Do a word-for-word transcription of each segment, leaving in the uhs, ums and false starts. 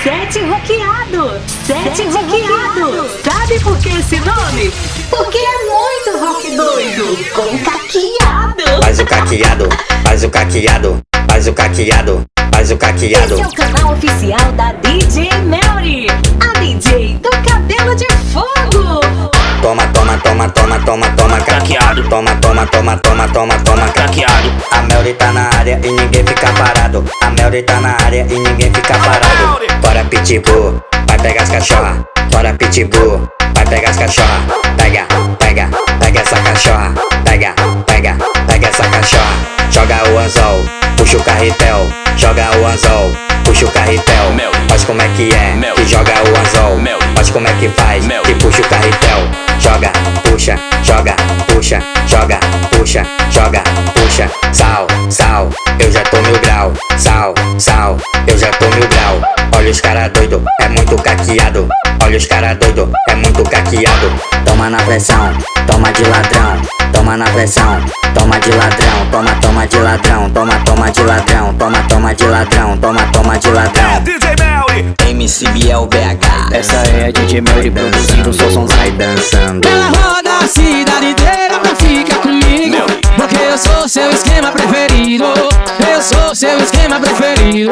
Sete Rockeado. Sete Rockeado. Sabe por que esse nome? Porque é muito rock doido. Com caqueado. Faz o caqueado, faz o caqueado, faz o caqueado, faz o caqueado. Esse é o canal oficial da D J Melody, a D J do cabelo de fogo. Toma, toma, toma, toma, toma, toma, caqueado. Toma, toma, toma, toma, toma, toma, caqueado. A Melody tá na área e ninguém fica parado. A Melody tá na área e ninguém fica parado. Bora pitbull, vai pegar as cachorra. Bora pitbull, vai pegar as cachorra. Pega, pega, pega essa cachorra. Pega, pega, pega essa cachorra. Joga o anzol, puxa o carretel. Joga o anzol, puxa o carretel. Faz como é que é, que joga o anzol. Faz como é que faz, que puxa o carretel. Joga, puxa, joga, puxa, joga, puxa, joga, puxa. Sal, sal, eu já tô mil grau. Sal, sal, eu já tô mil grau. Olha os cara doido, é muito caqueado. Olha os cara doido, é muito caqueado. Toma na pressão, toma de ladrão. Toma na pressão, toma de ladrão. Toma, toma de ladrão, toma, toma de ladrão. Toma, toma de ladrão, toma, toma de ladrão. D J Melly, M C Biel B H. Essa é a D J Melly produzindo o som. Vai dançando. Ela roda a cidade inteira pra ficar comigo, porque eu sou seu esquema preferido. Eu sou seu esquema preferido.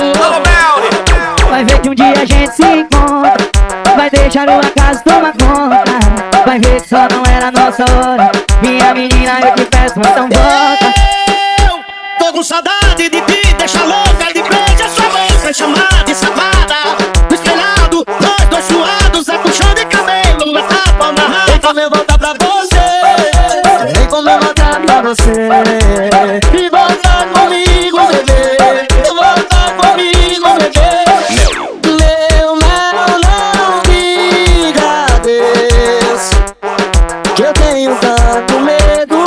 Vai ver que um dia a gente se encontra. Vai deixar o acaso tomar conta. Vai ver que só não era a nossa hora. Minha menina, eu te peço, então volta. Eu tô com saudade de ti, deixa louca de beijo. Sua boca chamada de safada. No espelhado, nós dois suados, é puxão de cabelo, é tapa na raiva. Vem como eu voltar pra você. Vem como eu voltar pra você. E voltar comigo, bebê. E voltar comigo, bebê. Meu não, não diga adeus, que eu tenho tanto medo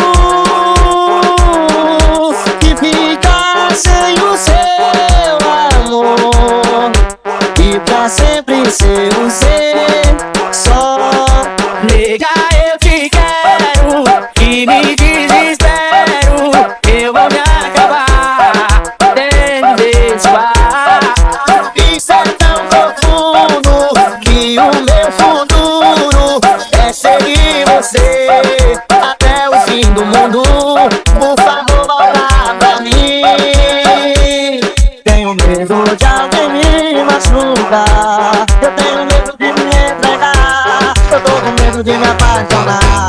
de ficar sem o seu amor e pra sempre ser um ser só. Nega, eu te quero e me desespero. Eu vou me acabar tendo desfar. Isso é tão profundo que o meu futuro é seguir você até o fim do mundo. Por favor, volta pra mim. Tenho medo de alguém me machucar. Eu tenho medo de me entregar. Eu tô com medo de me apaixonar.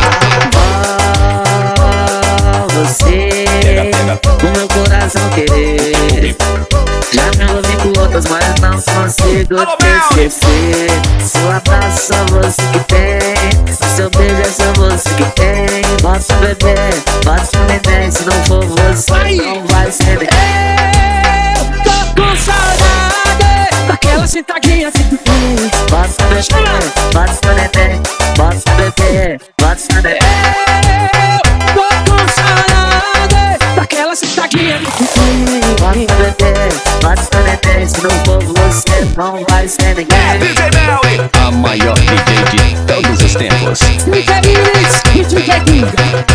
Você, o meu coração querer. Já me envolvi com outras, mas não consigo te esquecer. Seu abraço só você que tem. Seu beijo é só você que tem. Bota o bebê, bota o neném. Se não for você, não vai ser ninguém. Eu tô com saudade daquela sentadinha que tu fez. Bota o bebê, bota o neném. Bota o bebê, bota o neném. Eu tô com saudade daquela sentadinha que tu fez. Bota o bebê, bota o neném. Se não for você, não vai ser ninguém. D J Melly, A maior D J de todos os tempos. D J Mix e D J King.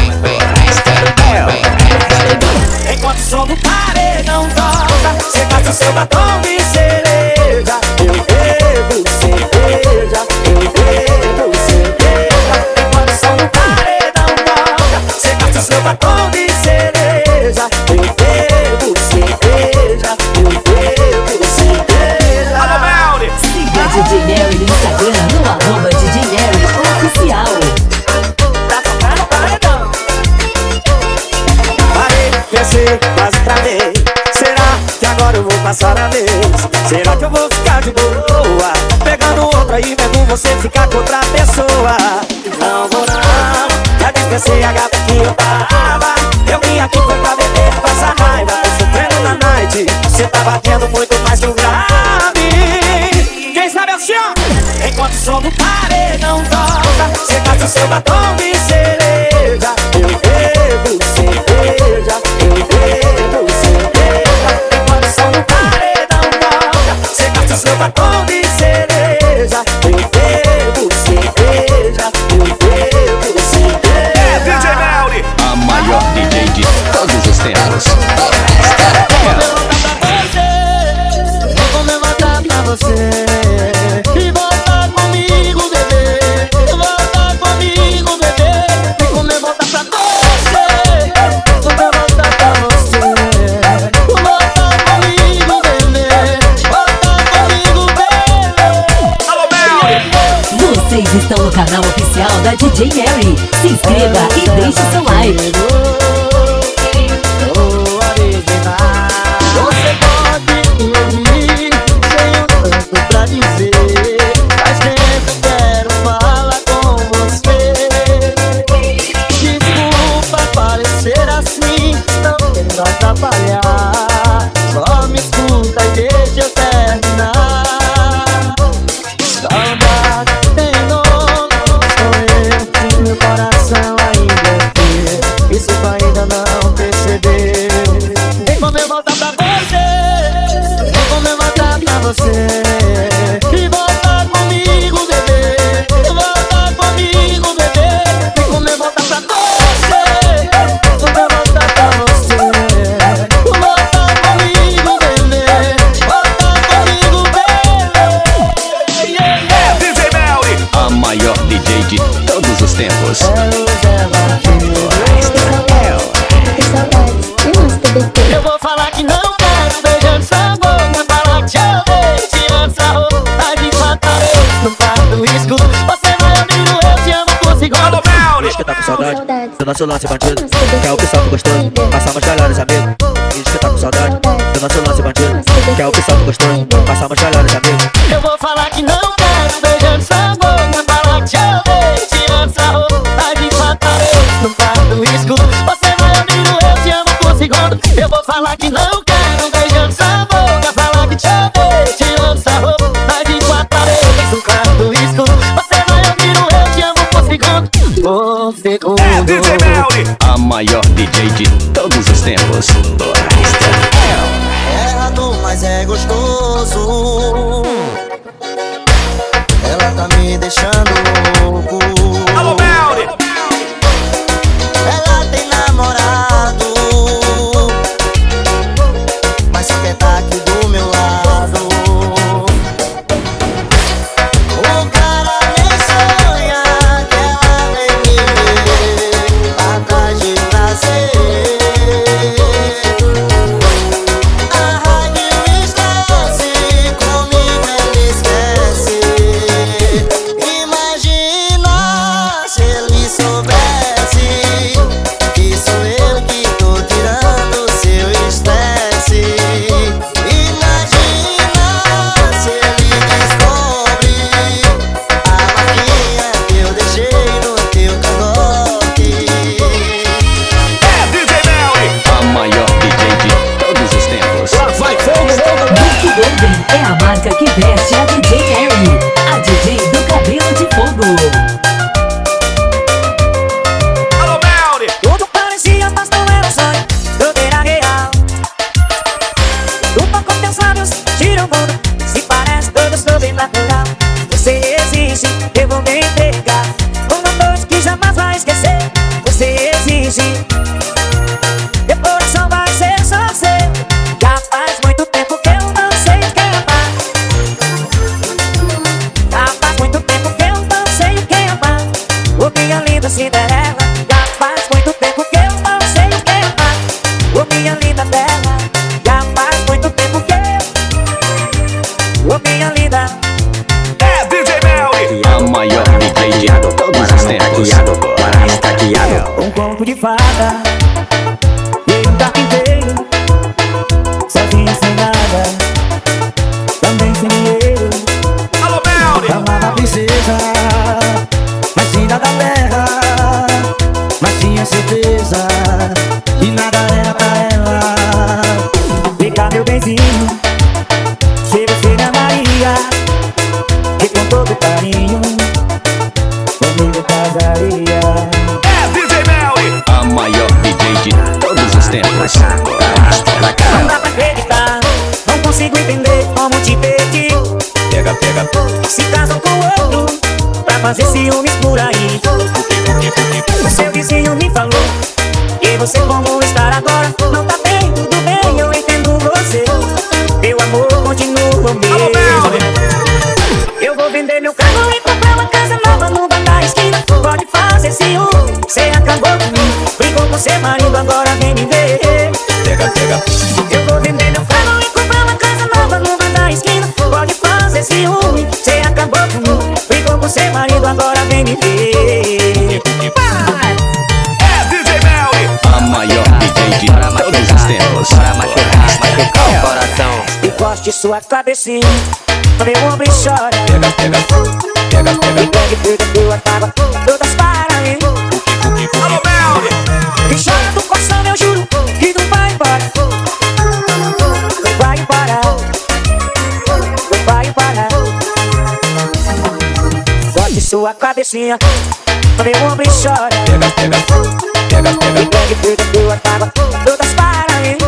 Enquanto o som do paredão toca, cê gasta seu batom de cereja. Eu bebo cerveja, eu bebo cerveja. Enquanto o som do paredão toca, cê gasta seu batom de cereja. Eu bebo cerveja, eu bebo cerveja. Alô Melly, Siga a D J Melody no Instagram, no arroba D J Melody Oficial. Tá tocando paredão. Parei, pensei, mais outra vez. Será que agora eu vou passar a vez? Será que eu vou ficar de boa pegando outra e vendo você ficar com outra pessoa? Não vou não, já dispensei a gata que eu tava. Eu vim aqui foi pra beber, passar raiva. Tô sofrendo na night, cê tá batendo muito mais que o grave. Quem sabe assim, ó? Enquanto o som do paredão toca, cê gasta o seu batom de cereja. Eu bebo cerveja, eu bebo cerveja. Enquanto o som do paredão toca, cê gasta o seu batom de cereja. Eu bebo cerveja, eu bebo cerveja. D J Melly, A maior D J de todos os tempos. Vou voltar pra você. Vocês estão no canal oficial da D J Mary. Se inscreva e deixe seu like. Você pode ouvir, tenho tanto pra dizer. Faz tempo quero falar com você. Desculpa parecer assim, não quero atrapalhar. Só me escuta e deixa eu terminar. Saudade tem nome, sou eu, meu coração ainda é teu. Isso tu ainda não percebeu. Vem como eu voltar pra você, vem como eu voltar pra você. E voltar comigo, bebê. Voltar comigo, bebê. Vem como eu voltar pra você, como eu voltar pra você. Voltar comigo, bebê. Voltar comigo, bebê. Yeah, yeah. D J Melly. A maior D J de todos os tempos. Eu vou falar que não quero beijando sua boca, falar que te odeio, tirando sua roupa, de quatro paredes no quarto escuro. Você vai ouvindo eu te amo por segundo. Alô, Melly. Diz que tá com saudade do nosso lance bandido, que é o que salto gostoso, passar umas melhores amigos. Diz que tá com saudade do nosso lance bandido, que é o que salto gostoso, passar umas melhores amigos. Eu vou falar que não quero beijando sua boca, falar que te odeio, tirando sua roupa, de quatro paredes no quarto escuro. Você vai ouvindo eu te amo por segundo. Eu vou falar que não quero beijando sua boca, falar que te odeio, tirando sua roupa, de quatro paredes no quarto escuro. Você vai ouvindo eu te amo por segundo. Por segundo. É D J Melly. A maior D J de todos os tempos. É errado, mas é gostoso. Ela tá me deixando louco. Alô, Melly. Ela tem namorado, mas só quer tá aqui do meu lado. O cara nem sonha que ela vem me ver atrás de prazer. A rádio esquece, comigo ele esquece. Imagina se ele soubesse que sou eu que tô tirando seu estresse. Imagina se ele descobre a marquinha que eu deixei no teu cangote. É D J Melly. A maior D J de todos os tempos. Book Golden é a marca que veste a D J Mary, a D J do cabelo de fogo. Alô, Melly. Tudo parecia, mas não era um sonho, tudo era real. Lupa com teus lábios, tira o mundo, se parece tudo sobrenatural. Você existe, eu vou me entregar, uma noite que jamais vai esquecer. Você existe, meu coração vai ser só seu. Já faz muito tempo que eu não sei o que amar. Já faz muito tempo que eu não sei o que amar. Ô minha linda Cinderela, já faz muito tempo que eu não sei o que amar. Ô minha linda bela, já faz muito tempo que eu. Ô minha linda. É D J Melly. A maior D J de todos os tempos. Um conto de fada e um carro inteiro, sozinho sem nada, também sem dinheiro. Alô, Melly. Amava a princesa, mas ainda da terra, mas tinha certeza que nada era pra ela. Vem cá, meu benzinho, se você me amaria, e com todo carinho comigo casaria. É D J Melly. A maior D J de todos os tempos. Não dá pra acreditar, não consigo entender como te perdi. Pega, pega. Se casam com outro pra fazer ciúmes por aí. O seu vizinho me falou que você como estar agora não tá bem, tudo bem, eu entendo você. Meu amor continua o mesmo. Eu vou vender meu carro e comprar uma casa nova no bar da esquina. Pode fazer ciúme, cê acabou comigo. Brigou com seu marido, agora vem me ver. Pega, pega. Eu vou vender meu carro e comprar uma casa nova no bar da esquina. Pode fazer ciúme, cê acabou comigo. Brigou com seu marido, agora sua cabecinha no meu ombro e chora. Pega, pega, pega, E pega. pega, pega, tua tábua, todas para mim. Alô, Melly. Que chora do coração, eu juro que não vai embora. Não vai embora. Não vai embora. Bote sua cabecinha no meu ombro e chora. Pega, pega, pega, E pega. pega, pega, tua tábua, todas para mim.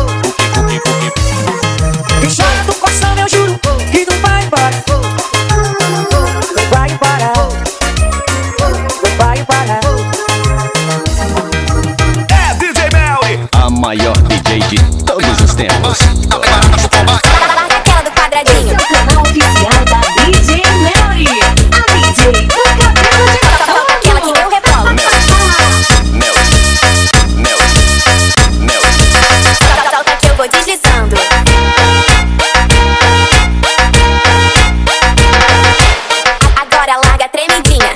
Que chora do coração, eu juro que não vai embora. Não vai embora. Não vai embora. É D J Melly. A maior D J de todos os tempos. Aquela do quadradinho. Canal oficial da D J Melly, a D J do cabelo de coco. Aquela que eu rebolo. Mel, mel, mel. Solta que eu vou deslizando. Agora larga a tremidinha.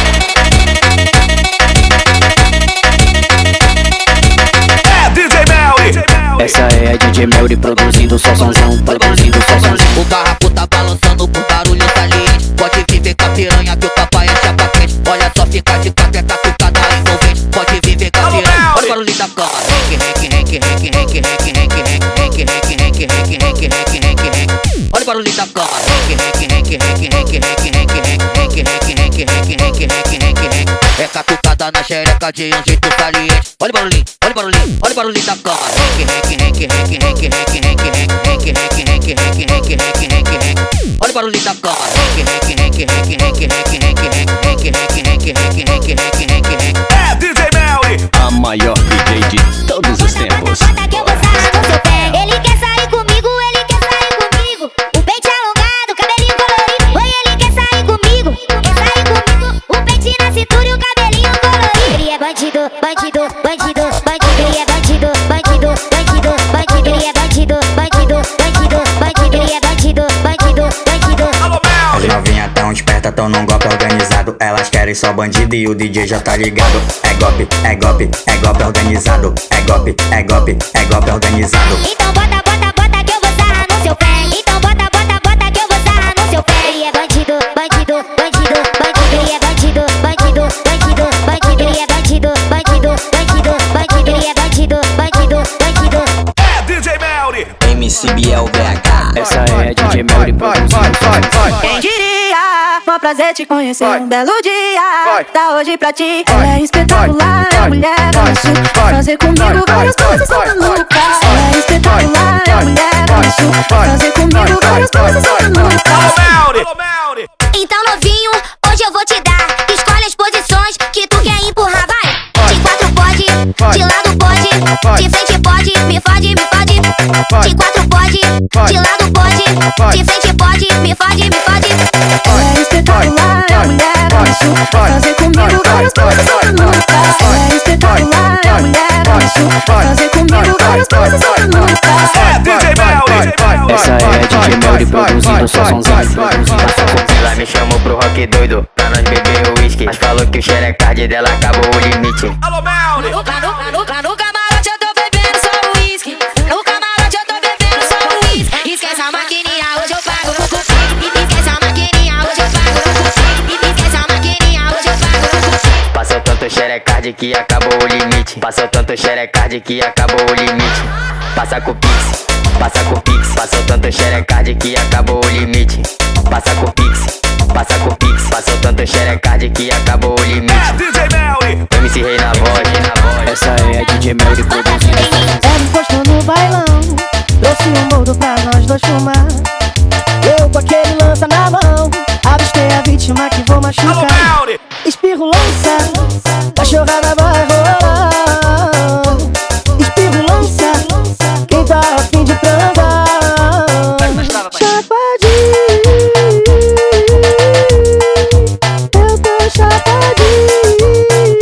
É D J Melly. Essa é a D J Melly produzindo só sonzão, produzindo só sonzão. O carrapo tá balançando por barulho saliente. Pode viver com a piranha que o papai é chapa quente. Olha só, fica de quatro, é catucada envolvente. Pode viver com a piranha. Olha o barulho da cama. Renque, renque, renque, renque, renque, renque, renque, renque, renque, renque, renque, renque, renque, renque. Olha o barulho da cama. Renque, renque, renque, renque, renque, renque, renque, renque, renque, renque, renque, renque, renque, renque. É catucada na xereca de um jeito saliente. Olha o barulhinho, olha o barulhinho, olha o barulhinho da cama. Renque, renque, renque, renque, renque, renque, renque, renque, renque, renque, renque, renque, renque, renque. Olha o barulhinho da cama. Renque, renque, renque, renque, renque, renque, renque, renque, renque, renque, renque, renque, renque, renque. É D J Melly. A maior D J de todos os tempos. Bota que eu vou sarrar no seu pé. Ele quer sair comigo, ele quer sair comigo. O peito alongado, cabelinho colorido. Oi, ele quer sair comigo, quer sair comigo. O peito na cintura e o cabelinho colorido. Ele é bandido, bandido, bandido, bandido. Ele é bandido, bandido, bandido, bandido. Ele é bandido, bandido, bandido, bandido. Ele é bandido, bandido, bandido. Alô, As Melly. novinha tão esperta, tão num golpe organizado. Elas querem só bandido e o D J já tá ligado. É golpe, é golpe, é golpe organizado. É golpe, é golpe, é golpe organizado. Então bota, bota, bota que eu vou sarrar no seu pé. Então bota, bota, bota que eu vou sarrar no seu pé. Ele é bandido, bandido, bandido, bandido. Ele é bandido, bandido, bandido, bandido. Ele é bandido, bandido, bandido, bandido. Ele é bandido, bandido, bandido. É D J Melly. M C Biel B H. Essa é a D J Melly produzindo só sonzão. Quem diria, foi um prazer te conhecer, um belo dia, tá hoje pra ti. Ela é espetacular, é mulher, ela chuta. Fazer comigo várias coisas só pra nunca. Ela é espetacular, é mulher, ela chuta. Fazer comigo várias coisas só pra Alô, nunca. Melly. Alô, Melly. Então novinho, hoje eu vou te dar. Escolhe as posições que tu quer empurrar, vai. De quatro pode, de lado pode, de frente pode, me fode, me fode. De quatro pode, de lado pode, de frente pode, me fode, me fode. Ela é espetacular, é mulher, ela chuta. Fazer comigo várias coisas só pra nunca. Ela é espetacular, é mulher, ela chuta. Fazer comigo várias coisas só pra nunca. É D J Melly. Essa é a D J Melly produzindo só sonzão. Ela me chamou pro rock doido pra nós beber o whisky. Mas falou que o xerecard dela acabou o limite. Alô, Melly. Lá no, lá no, lá no camarote eu tô bebendo só uísque. No camarote eu tô bebendo só uísque. Esquece a maquininha, hoje eu pago no cupim. Esquece a maquininha, hoje eu pago no cupim. Esquece a maquininha, hoje eu pago no cupim. Passou tanto xerecard que acabou o limite. Passou tanto xerecard que acabou o limite. Passa com o Pix, passa com o Pix. Passou tanto xerecard que acabou o limite. Passa com o Pix, passa com o Pix. Passou tanto xerecard que acabou o limite. É D J Melly. M C Rei na voz, rei na voz. Essa é a D J Melly produzindo só sonzão. Ela encostou no bailão, trouxe um boldo pra nós dois fumar. Eu com aquele lança na mão, avistei a vítima que vou Alô, machucar. Melly. Espirro lança, cachorrada vai rolar. Espirro lança, quem tá a fim de transar. Chapadinho, eu tô chapadinho.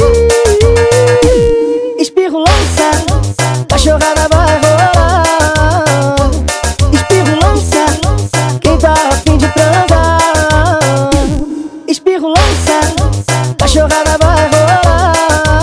Espirro lança, cachorrada vai rolar. Espirro lança, quem tá a fim de transar. Espirro lança, cachorrada vai rolar.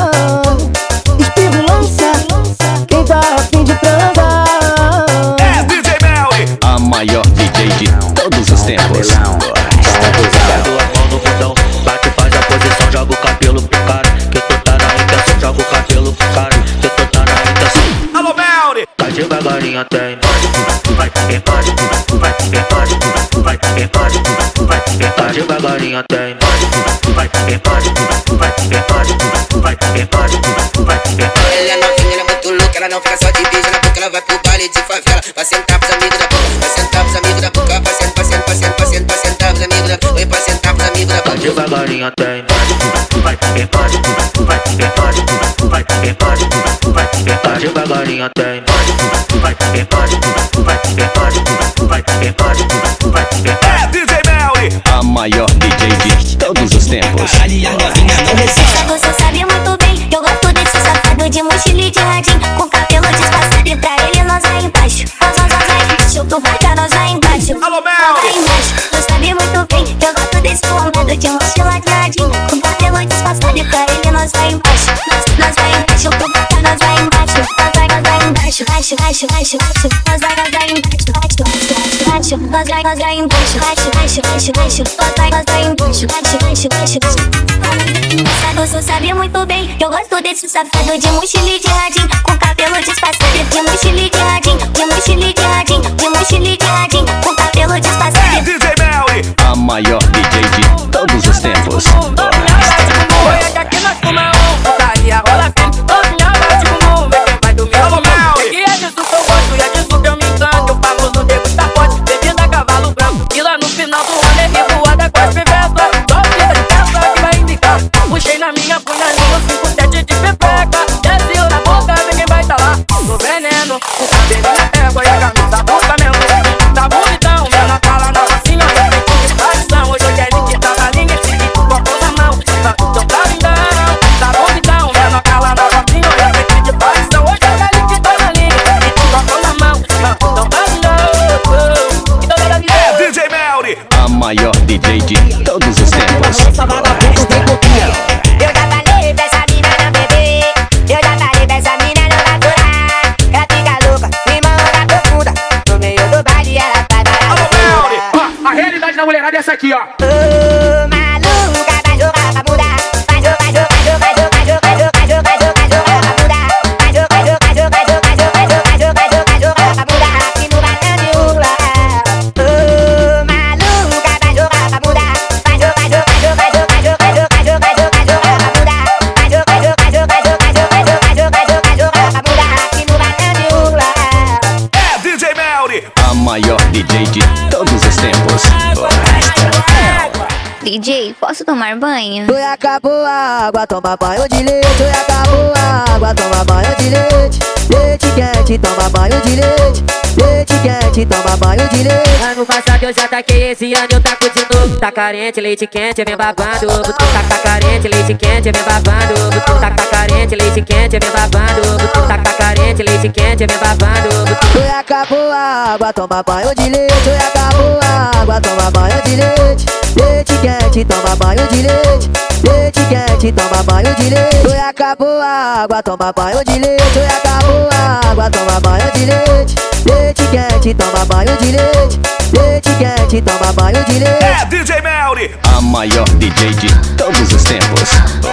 tempos. Cabelão, Pego a mão no bundão, bate, faz a posição, joga o cabelo pro cara. Que eu tô tá na intenção, joga o cabelo pro cara. Que eu tô tá na intenção. Alô, Melody! Tá devagarinho até embora. Vai quem pode, vai quem pode, vai quem pode, vai quem pode. Tá devagarinho até embora. Vai quem pode, vai quem pode, vai quem pode, vai quem pode. Ela é novinha, ela é muito louca, ela não fica só de beijo na boca, ela vai pro baile de favela. Vai sentar pros amigos da boca, vai sentar pros amigos da boca. Vai sentar, vai sentar, vai sentar, vai sentar, vai sentar pros amigos da boca. Oi, vai sentar pros amigos da Tá boca. devagarinho até embora. Vai quem pode, vai quem pode, vai quem pode, vai quem pode. Tá devagarinho até embora. Vai quem pode, vai quem pode, vai quem pode, vai quem pode. É D J Melody! A maior D J de todos os tempos. Você sabe muito bem que eu gosto desse safado de mochila e de radinho, com cabelo disfarçado, e pra ele nós lá embaixo. Nós, nós, nós lá embaixo, tu vai cá, nós lá embaixo. Alô, Nós lá embaixo. Tu sabe muito bem que eu gosto desse formado de mochila de radinho, com cabelo disfarçado, e pra ele nós lá embaixo. Nós, nós lá embaixo, tu vai cá, nós lá embaixo. Nós vai, nós lá embaixo, baixo, baixo, baixo, baixo. Nós vai, nós lá embaixo, baixo, baixo, baixo. Nós vai, nós lá embaixo, baixo, baixo, baixo, baixo. Nós vai, nós lá embaixo, baixo, baixo, baixo, baixo. Você sabe muito bem que eu gosto desse safado de mochila e de radinho, com cabelo disfarçado, de mochila e de radinho, de mochila e de radinho, de mochila e de radinho, com cabelo disfarçado. É D J Melody! A maior D J de todos os tempos. Olha que aqui nós fuma um, putaria rola firme. Novinha bate com um, vê quem vai dormir. Alô, Melody! E é disso que eu gosto, e é disso que eu me encanto. O famoso nego tá forte, bebida cavalo branco. E lá no final do ano é revoada com as pivetas. Só vida de peça que vai indicar. Puxei na minha punhazinha, cinco sete de pepeca. Desceu na boca, vê quem vai tá lá. No veneno, o cabelo na égua e a camisa busca mesmo. Tá bonitão, vendo a cara na vacinha. Respeito de tradição, hoje eu quero que tá na linha. Esse copo na mão, então tá lindão. Tá bonitão, vendo a cara na vacinha. Respeito de tradição, hoje eu quero que tá na linha. Esse copo na mão, então tá lindão. Então tá lindão. É D J Melody! A maior D J de todos os tempos. Eu já falei pra essa mina não beber, eu já falei pra essa mina não naturar. Ela fica louca, me manda profunda, no meio do baile ela vai parar. Alô, Melody! Ó, a realidade da mulherada é essa aqui, ó. Ô, maluca, vai jogar pra mudar. Vai jogar, vai jogar, vai jogar, vai jogar, vai jogar, vai jogar, vai jogar pra mudar. Vai jogar, vai jogar, vai jogar, vai jogar, vai jogar, vai jogar, vai jogar pra mudar. Aqui no Bacambiula. Ô, maluca, vai jogar pra mudar. Vai jogar, vai jogar, vai jogar, vai jogar, vai jogar, vai jogar, vai jogar pra mudar. Vai jogar, vai jogar, vai jogar, vai jogar, vai jogar, vai jogar, vai jogar pra mudar. Aqui no Bacambiula. É D J Melody! A maior D J de todos os tempos. D J, posso tomar banho? Oi, acabou a água, toma banho de leite. Oi, acabou a água, toma banho de leite. Leite quente, toma banho de leite. Leite quente, toma banho de leite. Ano passado eu já taquei, esse ano eu taco de novo. Tá carente, leite quente, vem babando. Tá, tá carente, leite quente, vem babando. Tá, tá carente, leite quente, vem babando. Tá, tá carente, leite quente, vem babando. Oi, acabou a água, toma banho de leite. Oi, acabou a água, toma banho de leite. Leite quente, toma banho de leite. Leite quente, toma banho de leite. Oi, acabou a água, toma banho de leite. Oi, acabou a água, toma banho de leite. Leite quente, toma banho de leite. Leite quente, toma banho de leite. É D J Melody! A maior D J de todos os tempos.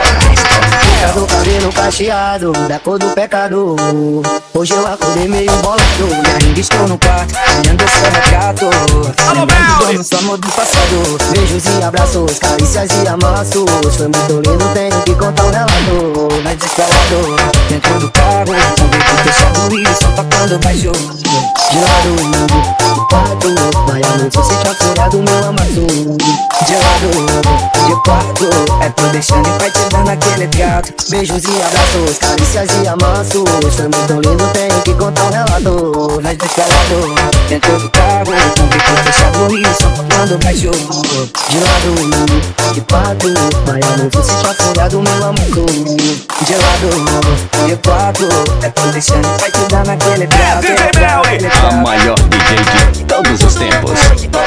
Tá do cabelo cacheado, da cor do pecado. Hoje eu acordei meio bolado. E ainda estou no quarto, olhando seu retrato. Lembrando do amor do passado. Beijos e abraços, carícias e amassos. Foi muito lindo, tenho que contar um relato. Mas descalado, dentro do carro. Com o bico fechado e o som tocando baixo. De lado, de quatro. Vai a noite, você tá furado, meu amasso. De lado, de quatro. É tô deixando e vai te dando aquele trato. Beijos e abraços, carícias e amassos. Foi muito lindo, tenho que contar um relato. Nós dois calados, dentro do carro. Com o bico fechado e o som tocando baixo. De lado, de quatro. Vai a noite, você tá furado, meu amasso. De lado, de quatro. É tô deixando e vai te dando aquele trato. D J Melody! A maior D J de todos os tempos.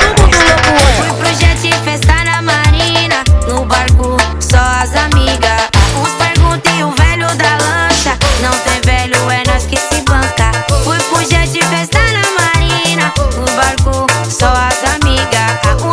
Fui pro jet festa na marina, no barco só as amigas. Uns perguntam e o velho da lancha, não tem velho, é nós que se banca. Fui pro jet festa na marina, no barco só as amigas.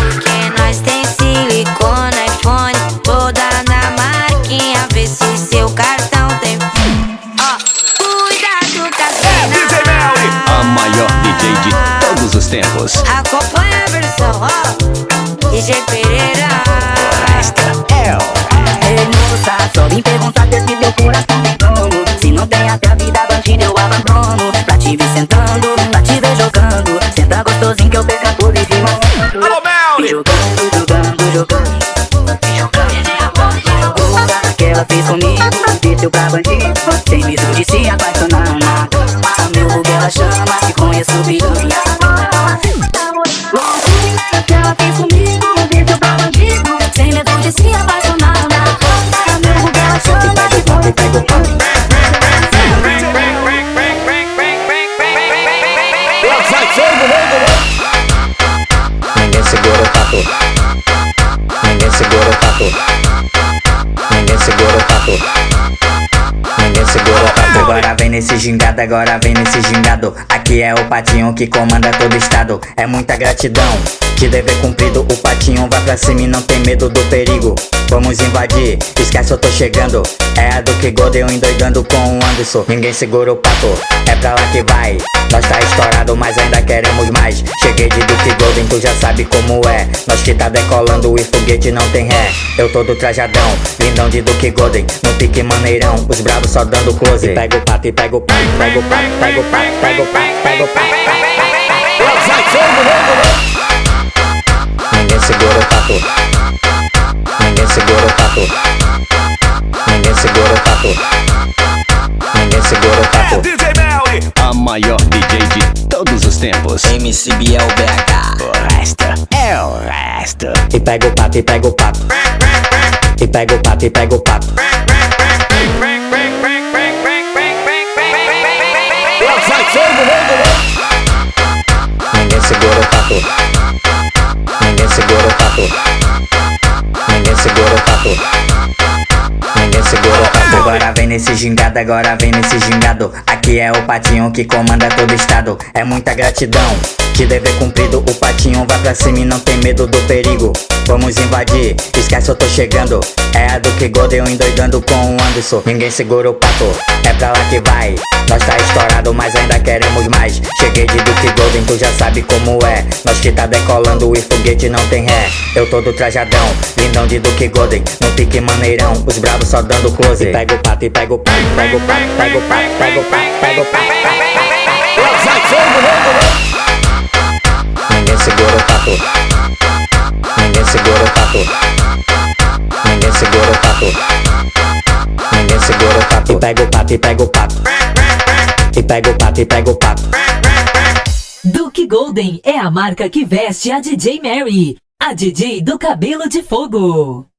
Que nós tem silicone, iPhone, toda na marquinha. Vê se seu cartão tem. Ó, cuidado com as penas. A maior D J de todos os tempos. Acompanha a versão, ó, D J Pereira. Ei moça, só vim perguntar se esse teu coração tem dono. Se não tem até a vida bandida eu abandono. Pra te ver sentando, pra te ver jogando. Senta gostosinho que eu perco a posição. E jogando, jogando, jogando. E jogando. Que ela fez comigo, desceu pra bandido. Sem medo de se apaixonar. A meu lugar ela chama, te conheço piranha. Que ela fez comigo, desceu pra bandido. Sem medo de se apaixonar. A meu lugar ela chama, te conheço piranha. Ninguém segura o tatu. Ninguém segura o tatu. Ninguém segura o tatu. Ninguém segura o tatu. Agora vem nesse gingado, agora vem nesse gingado. Aqui é o patinho que comanda todo o estado. É muita gratidão, de dever cumprido. O patinho vai pra cima e não tem medo do perigo. Vamos invadir, esquece eu tô chegando. É a Duke Golden endoidando com o Anderson. Ninguém segura o pato, é pra lá que vai. Nós tá estourado, mas ainda queremos mais. Cheguei de Duke Golden, tu já sabe como é. Nós que tá decolando e foguete não tem ré. Eu todo trajadão, lindão de Duke Golden. No pique maneirão, os bravos só dando close. E pega o pato, e pega o pato, pega o pato, pega o pato, pega o pato, pega o pato. Ninguém segura o tatu. Ninguém segura o tatu. Ninguém segura o tatu. Ninguém segura o tatu. D J Melly. A maior D J de todos os tempos. M C Biel B H. O resto é o resto. E pega o pato, e pega o pato. E pega o pato, e pega o pato. Ninguém segura o tatu. Ninguém segura o tatu. Ninguém segura o tatu. Ninguém segura o tatu. Agora vem nesse gingado, agora vem nesse gingado. Aqui é o patinho que comanda todo o estado. É muita gratidão, de dever cumprido. O patinho vai pra cima e não tem medo do perigo. Vamos invadir, esquece eu tô chegando. É a Duke Golden endoidando com o Anderson. Ninguém segura o pato, é pra lá que vai. Nós tá estourado, mas ainda queremos mais. Cheguei de Duke Golden, tu já sabe como é. Nós que tá decolando e foguete não tem ré. Eu todo trajadão, lindão de Duke Golden. No pique maneirão, os bravos só dando close. E pega o pato, e pega o pato, pega o pato, pega o pato, pega o pato, pega o pato. Ninguém segura o tatu. Ninguém segura o tatu. Ninguém segura o tatu. Ninguém segura o tatu. E pega o pato, e pega o pato. E pega o pato, e pega o pato. Duke Golden é a marca que veste a D J Mary, a D J do cabelo de fogo.